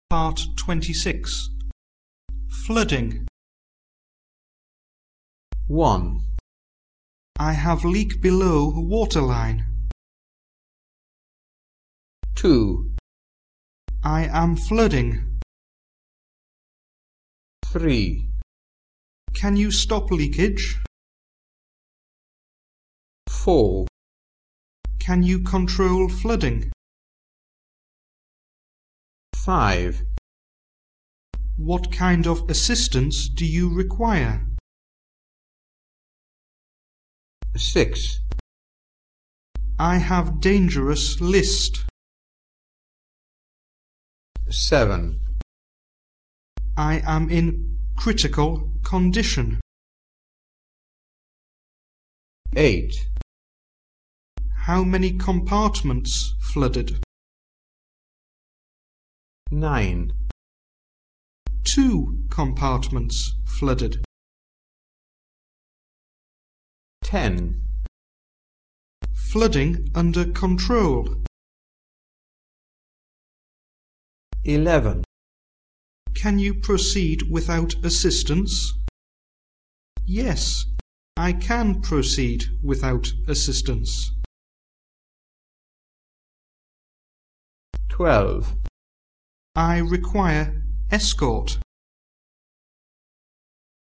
Part 26. Flooding. 1. I have leak below waterline. 2. I am flooding. 3. Can you stop leakage? 4. Can you control flooding? 5. What kind of assistance do you require? 6. I have dangerous list. 7. I am in critical condition. 8. How many compartments flooded? 9. 2 compartments flooded. 10. Flooding under control. 11. Can you proceed without assistance? Yes, I can proceed without assistance. 12. I require escort.